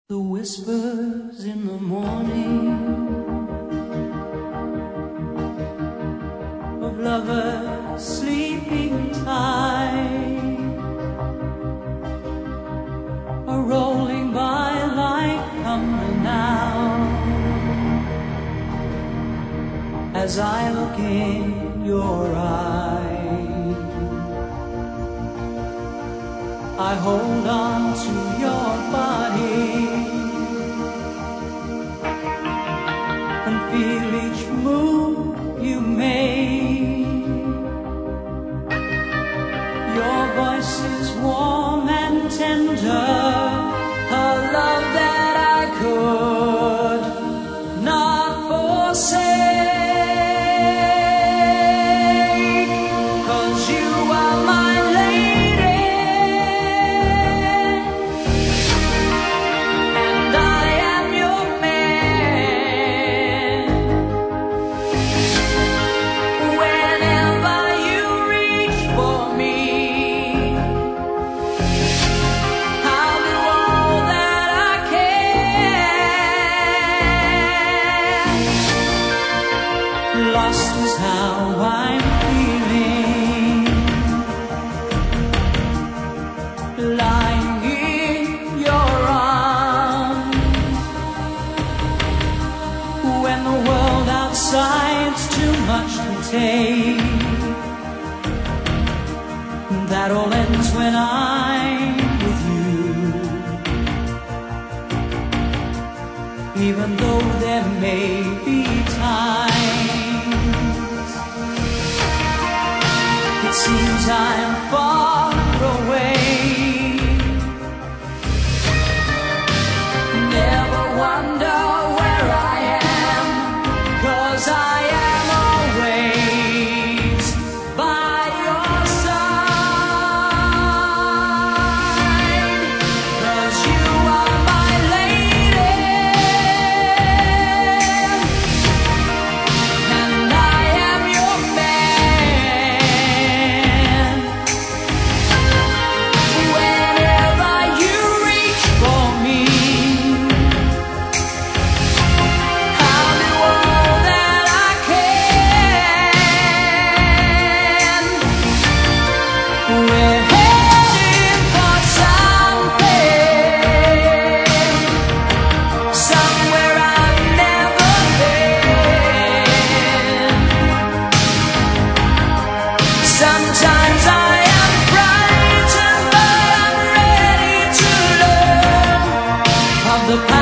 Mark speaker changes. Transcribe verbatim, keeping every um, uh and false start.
Speaker 1: The whispers in the morning of lovers sleeping tight are rolling by like thunder now as I look in your eyes. I hold on to your body and feel each move you make. Your voice is warm and tender, a love that I could not forsake, 'cause you are my lady and I am your man. Whenever you reach for me, I'll do all that I can. Lost is how I'm feeling, lying in your arms, when the world outside's too much to take. That all ends when I'm with you, even though there may be times it seems I'm far away. Never wonder where I am, 'cause I am always by your side. 'Cause you are my lady and I am your man. Whenever you reach for me, I'll do all that I can. We're heading for something, somewhere I've never been. Sometimes I am frightened, but I'm ready to learn of the